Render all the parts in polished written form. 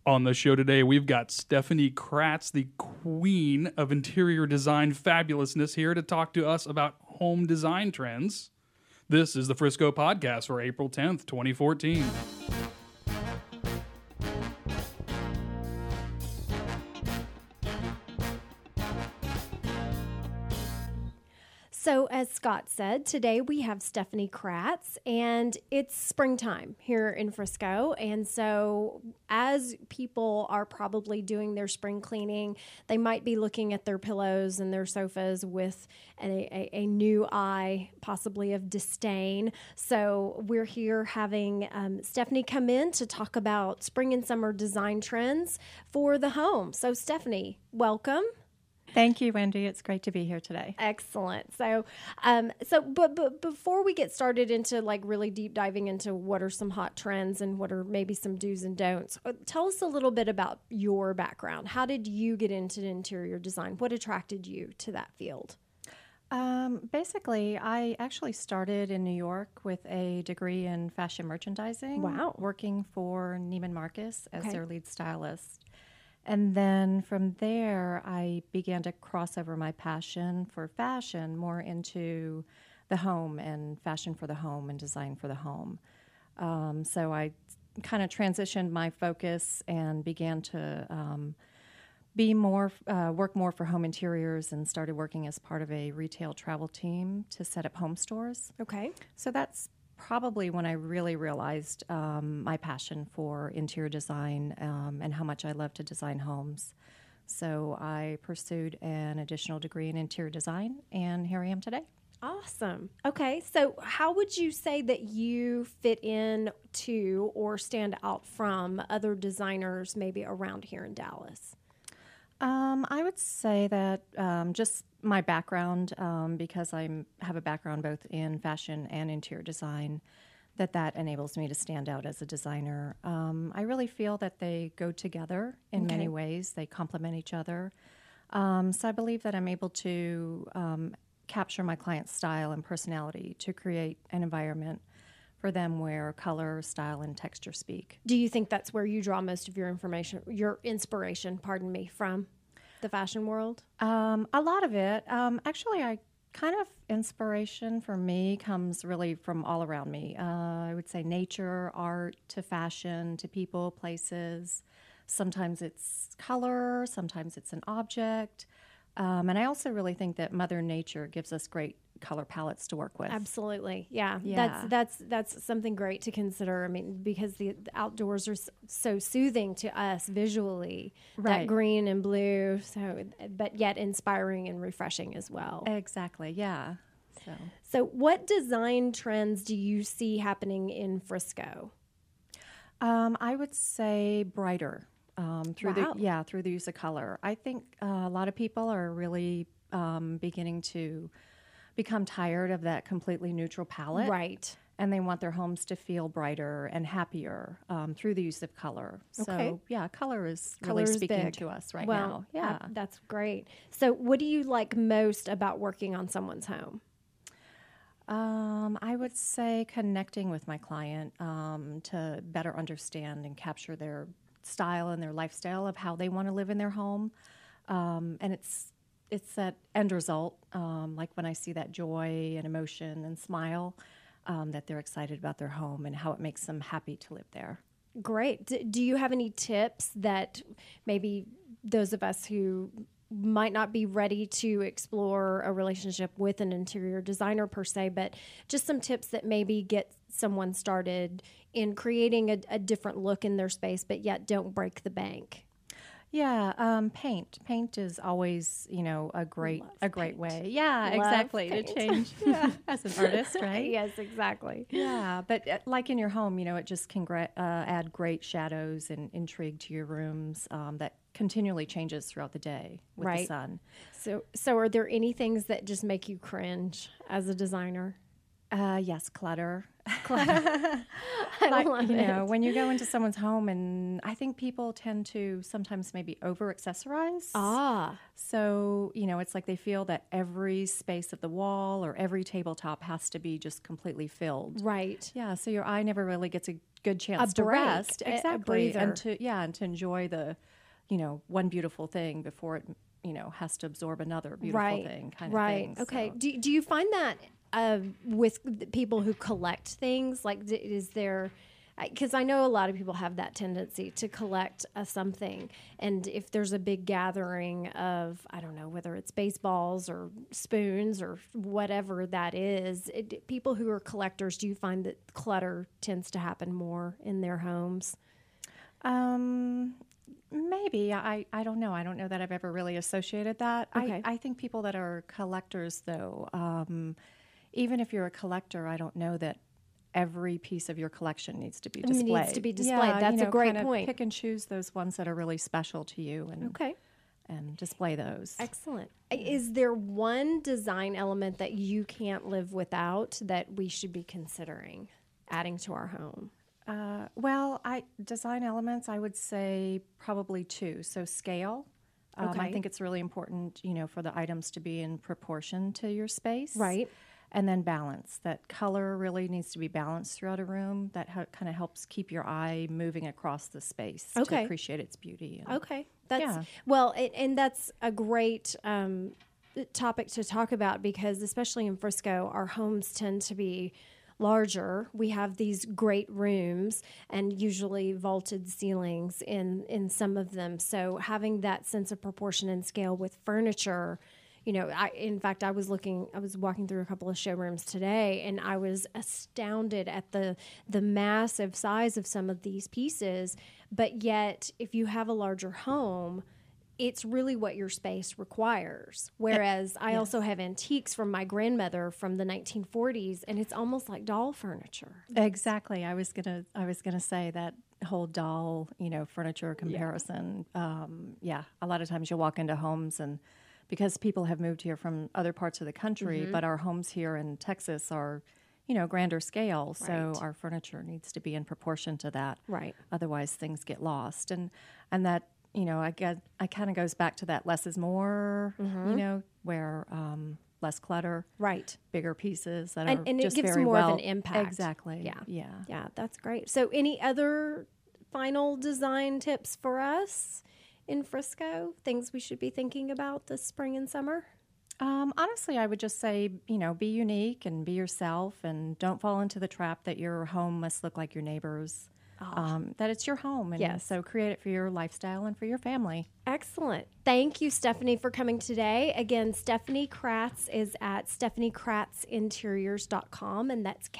On the show today, we've got Stephanie Kratz, the queen of interior design fabulousness, here to talk to us about home design trends. This is the Frisco Podcast for April 10th, 2014. So, as Scott said, today we have Stephanie Kratz, and it's springtime here in Frisco. And so, as people are probably doing their spring cleaning, they might be looking at their pillows and their sofas with a new eye, possibly of disdain. So, we're here having Stephanie come in to talk about spring and summer design trends for the home. So, Stephanie, welcome. Thank you, Wendy. It's great to be here today. Excellent. But before we get started into like really deep diving into what are some hot trends and what are maybe some do's and don'ts, tell us a little bit about your background. How did you get into interior design? What attracted you to that field? Basically, I actually started in New York with a degree in fashion merchandising. Wow. Working for Neiman Marcus as Okay. their lead stylist. And then from there, I began to cross over my passion for fashion more into the home and fashion for the home and design for the home. So I kind of transitioned my focus and began to work more for home interiors and started working as part of a retail travel team to set up home stores. Okay. So that's probably when I really realized my passion for interior design and how much I love to design homes. So I pursued an additional degree in interior design, and here I am today. Awesome. Okay. So how would you say that you fit in to or stand out from other designers maybe around here in Dallas? I would say that just my background, because I have a background both in fashion and interior design, that enables me to stand out as a designer. I really feel that they go together in Okay. many ways. They complement each other. So I believe that I'm able to capture my client's style and personality to create an environment for them where color, style, and texture speak. Do you think that's where you draw most of your inspiration, from the fashion world? A lot of it. Actually, I kind of inspiration for me comes really from all around me. I would say nature, art, to fashion, to people, places. Sometimes it's color, sometimes it's an object. And I also really think that Mother Nature gives us great color palettes to work with. Absolutely. Yeah. Yeah. That's something great to consider. I mean, because the outdoors are so soothing to us visually, that Right. green and blue, but yet inspiring and refreshing as well. Exactly, yeah. So what design trends do you see happening in Frisco? I would say brighter through Wow. through the use of color. I think a lot of people are really beginning to become tired of that completely neutral palette. Right. And they want their homes to feel brighter and happier through the use of color. Okay. So, yeah, color is Color really is speaking big. to us right Well, now. Yeah. that's great. So what do you like most about working on someone's home? I would say connecting with my client to better understand and capture their style and their lifestyle of how they want to live in their home. And it's that end result, like when I see that joy and emotion and smile, that they're excited about their home and how it makes them happy to live there. Great. Do you have any tips that maybe those of us who might not be ready to explore a relationship with an interior designer per se, but just some tips that maybe get someone started in creating a different look in their space, but yet don't break the bank? Yeah, paint. Paint is always, a great paint. way. Yeah, Love exactly. paint. To change. Yeah, as an artist, right? Yes, exactly. Yeah, but like in your home, it just can add great shadows and intrigue to your rooms that continually changes throughout the day with the Right. sun. So are there any things that just make you cringe as a designer? Yes, clutter. Clutter. I love you it. know, when you go into someone's home, and I think people tend to sometimes maybe over accessorize. Ah, So, you know, it's like they feel that every space of the wall or every tabletop has to be just completely filled. right. Yeah, so your eye never really gets a good chance to break, rest. a Exactly. breather. And to enjoy the, you know, one beautiful thing before it, you know, has to absorb another beautiful Right. thing kind Right. of thing. Okay. So. Do you find that with the people who collect things? Like, is there, because I know a lot of people have that tendency to collect something. And if there's a big gathering of, I don't know, whether it's baseballs or spoons or whatever that is, people who are collectors, do you find that clutter tends to happen more in their homes? Maybe. I don't know. I don't know that I've ever really associated that. Okay. I think people that are collectors, though, even if you're a collector, I don't know that every piece of your collection needs to be displayed. Needs to be displayed. Yeah, That's you know, a great kind of point. Pick and choose those ones that are really special to you and Okay. and display those. Excellent. Is there one design element that you can't live without that we should be considering adding to our home? Well, design elements, I would say probably two. So scale. I Okay. think it's really important, you know, for the items to be in proportion to your space. Right. And then balance. That color really needs to be balanced throughout a room. That kind of helps keep your eye moving across the space to Okay. appreciate its beauty. And Okay. That's Yeah. well, and that's a great topic to talk about because especially in Frisco, our homes tend to be larger. We have these great rooms and usually vaulted ceilings in some of them. So having that sense of proportion and scale with furniture, you know, in fact I was walking through a couple of showrooms today and I was astounded at the massive size of some of these pieces. But yet if you have a larger home, it's really what your space requires. Whereas I also have antiques from my grandmother from the 1940s, and it's almost like doll furniture. Exactly. I was gonna say that whole doll, you know, furniture comparison. Yeah. A lot of times you'll walk into homes and because people have moved here from other parts of the country, but our homes here in Texas are, you know, grander scale. So Right. our furniture needs to be in proportion to that. Right. Otherwise things get lost. And that, you know, I kind of goes back to that less is more, you know, where less clutter, Right. bigger pieces that And are it just gives very more well. of an impact. Exactly. Yeah. Yeah. Yeah, that's great. So any other final design tips for us in Frisco? Things we should be thinking about this spring and summer? Honestly, I would just say, you know, be unique and be yourself and don't fall into the trap that your home must look like your neighbor's. That it's your home. And Yes. so create it for your lifestyle and for your family. Excellent. Thank you, Stephanie, for coming today. Again, Stephanie Kratz is at stephaniekratzinteriors.com, and that's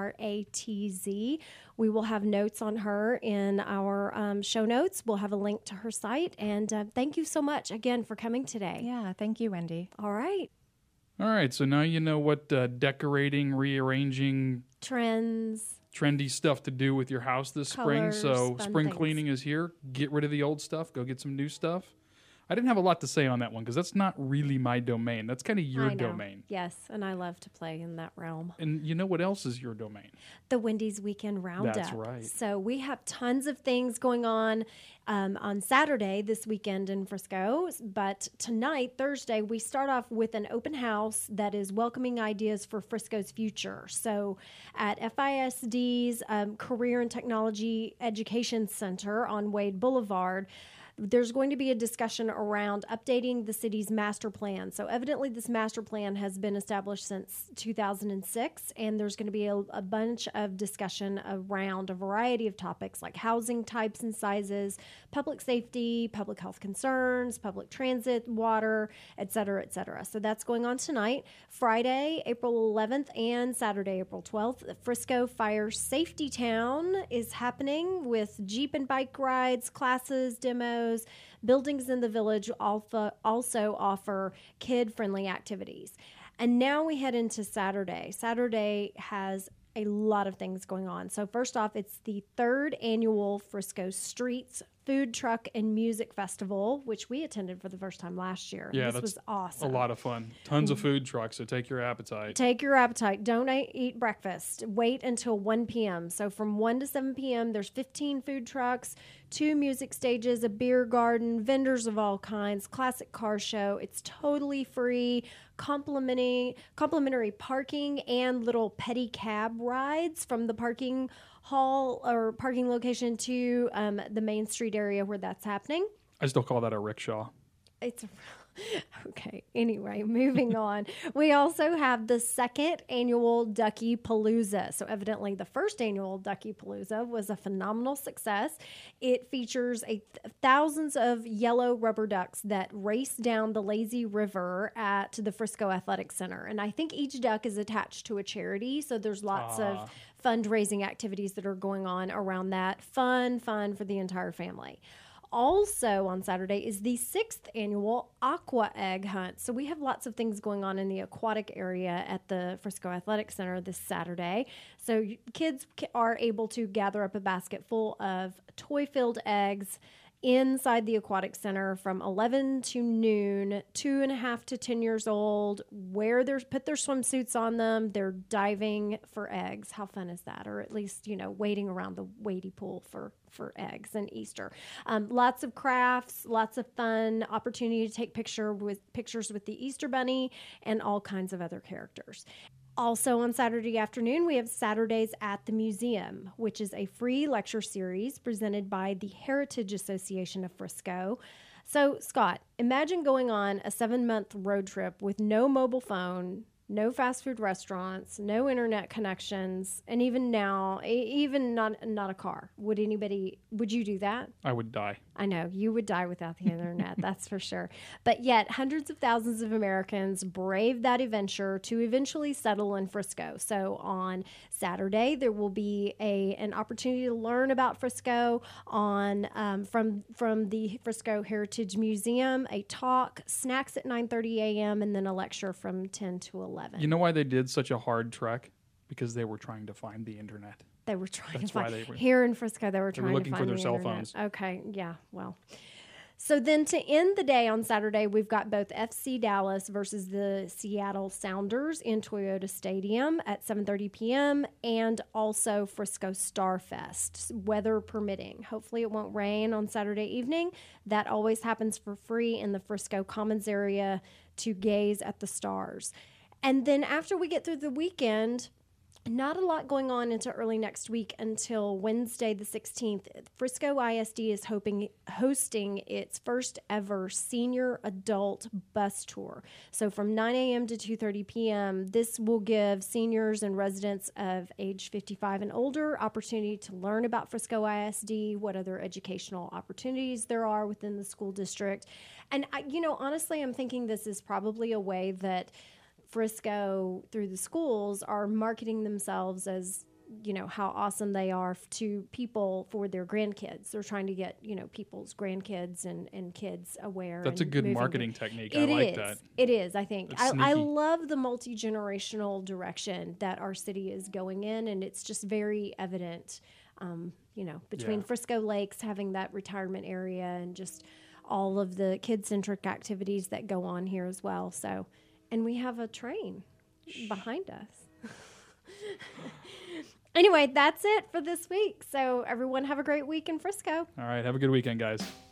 KRATZ. We will have notes on her in our show notes. We'll have a link to her site. And thank you so much again for coming today. Yeah. Thank you, Wendy. All right. All right, so now you know what decorating, rearranging, Trends. trendy stuff to do with your house this spring. Colors, So fun spring things. cleaning is here. Get rid of the old stuff. Go get some new stuff. I didn't have a lot to say on that one because that's not really my domain. That's kind of your I know. domain. Yes, and I love to play in that realm. And you know what else is your domain? The Wendy's Weekend Roundup. That's right. So we have tons of things going on Saturday this weekend in Frisco. But tonight, Thursday, we start off with an open house that is welcoming ideas for Frisco's future. So at FISD's Career and Technology Education Center on Wade Boulevard, there's going to be a discussion around updating the city's master plan. So evidently this master plan has been established since 2006, and there's going to be a bunch of discussion around a variety of topics like housing types and sizes, public safety, public health concerns, public transit, water, et cetera, et cetera. So that's going on tonight, Friday, April 11th, and Saturday, April 12th. The Frisco Fire Safety Town is happening with Jeep and bike rides, classes, demos. Buildings in the village also offer kid-friendly activities. And now we head into Saturday. Saturday has a lot of things going on. So first off, it's the third annual Frisco Streets Food Truck and Music Festival, which we attended for the first time last year. Yeah, this was awesome. A lot of fun. Tons of food trucks, so take your appetite. Take your appetite. Don't eat breakfast. Wait until 1 p.m. So from 1 to 7 p.m., there's 15 food trucks, 2 music stages, a beer garden, vendors of all kinds, classic car show. It's totally free, complimentary parking, and little pedicab rides from the parking hall or parking location to the Main Street area where that's happening. I still call that a rickshaw. It's okay. Anyway, moving on. We also have the second annual Ducky Palooza. So evidently the first annual Ducky Palooza was a phenomenal success. It features thousands of yellow rubber ducks that race down the lazy river at the Frisco Athletic Center. And I think each duck is attached to a charity. So there's lots of fundraising activities that are going on around that. Fun for the entire family. Also on Saturday is the 6th annual Aqua Egg Hunt. So we have lots of things going on in the aquatic area at the Frisco Athletic Center this Saturday. So kids are able to gather up a basket full of toy-filled eggs inside the aquatic center from 11 to noon, 2.5 to 10 years old, put their swimsuits on them. They're diving for eggs. How fun is that? Or at least, wading around the wadey pool for eggs and Easter. Lots of crafts, lots of fun, opportunity to take pictures with the Easter Bunny and all kinds of other characters. Also on Saturday afternoon, we have Saturdays at the Museum, which is a free lecture series presented by the Heritage Association of Frisco. So, Scott, imagine going on a 7-month road trip with no mobile phone, no fast food restaurants, no internet connections, and even now, even not a car. Would you do that? I would die. I know, you would die without the internet, that's for sure. But yet, hundreds of thousands of Americans braved that adventure to eventually settle in Frisco. So on Saturday, there will be an opportunity to learn about Frisco from the Frisco Heritage Museum, a talk, snacks at 9:30 a.m., and then a lecture from 10 to 11. You know why they did such a hard trek? Because they were trying to find the internet. They were trying That's to find why they were here in Frisco. They were trying looking to for find their the cell internet. phones. Okay, yeah, well. So then to end the day on Saturday, we've got both FC Dallas versus the Seattle Sounders in Toyota Stadium at 7:30 p.m. and also Frisco Starfest, weather permitting. Hopefully it won't rain on Saturday evening. That always happens for free in the Frisco Commons area to gaze at the stars. And then after we get through the weekend, not a lot going on into early next week until Wednesday the 16th. Frisco ISD is hosting its first ever senior adult bus tour. So from 9 a.m. to 2:30 p.m., this will give seniors and residents of age 55 and older opportunity to learn about Frisco ISD, what other educational opportunities there are within the school district. And, honestly, I'm thinking this is probably a way that Frisco, through the schools, are marketing themselves as, how awesome they are to people for their grandkids. They're trying to get, people's grandkids and kids aware. That's a good marketing technique. I like that. It is, I think. I sneaky. love the multi-generational direction that our city is going in, and it's just very evident, between Frisco Lakes having that retirement area and just all of the kid-centric activities that go on here as well. So... And we have a train behind us. Anyway, that's it for this week. So everyone have a great week in Frisco. All right. Have a good weekend, guys.